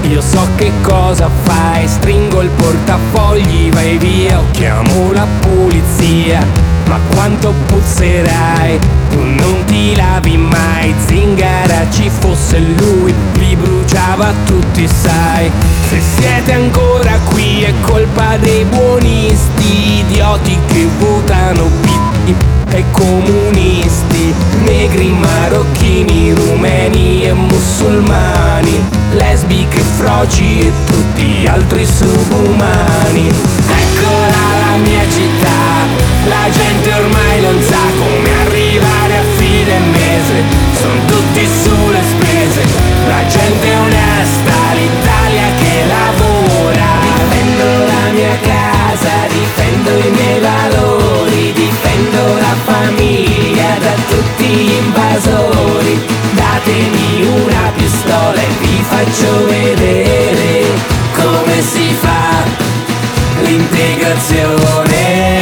Io so che cosa fai, stringo il portafogli, vai via o chiamo la polizia. Ma quanto puzzerai, tu non ti lavi mai. Zingara ci fosse lui, li bruciava tutti, sai. Se siete ancora qui è colpa dei buonisti, idioti che votano PD e comunisti, negri, marocchini, rumeni e musulmani, lesbiche, froci e tutti gli altri subumani. Eccola la mia città, la gente ormai non sa come arrivare a fine mese, sono tutti sulle spese, la gente è onesta, l'Italia che lavora. Difendo la mia casa, difendo i miei valori, difendo la famiglia da tutti gli invasori. Datemi una pistola e vi faccio vedere come si fa l'integrazione.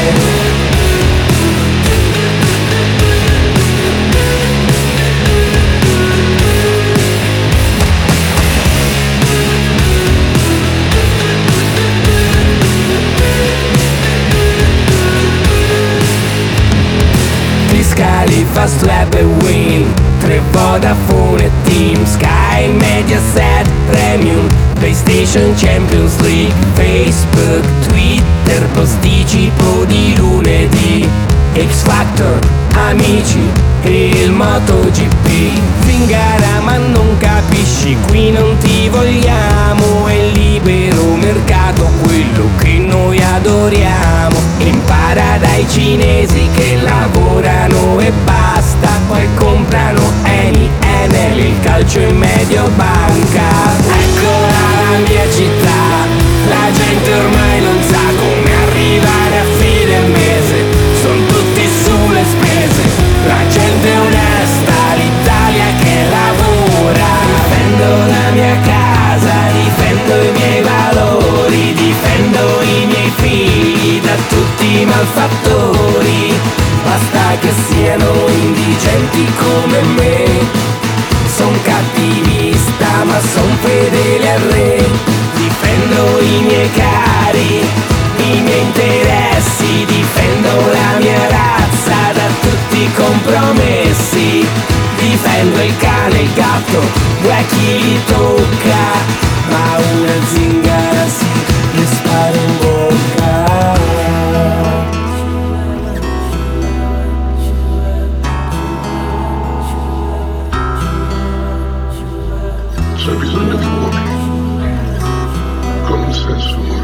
Scali, Fast Web e Win, 3 Vodafone e Team, Sky, Mediaset, Premium, PlayStation, Champions League, Facebook, Twitter, posticipo di lunedì, X Factor, amici, il MotoGP. Zingara ma non capisci, qui non ti vogliamo, è libero mercato quello che noi adoriamo. Impara dai cinesi che lavorano e basta, poi comprano Eni, Enel, il calcio in Mediobanca. Eccola la mia città, la gente ormai non sa come arrivare a fine mese, sono tutti sulle spese, la gente è onesta, l'Italia che lavora. Difendo la mia casa, difendo i miei valori, difendo i miei figli da tutti i malfattori. Basta che siano indigenti come me, son cattivista ma son fedele al re. Difendo i miei cari, i miei interessi, difendo la mia razza da tutti i compromessi. Difendo il cane e il gatto, due a chi li tocca, ma una zingara sì, gli spara in bocca. C'è bisogno di uomini con un senso umano.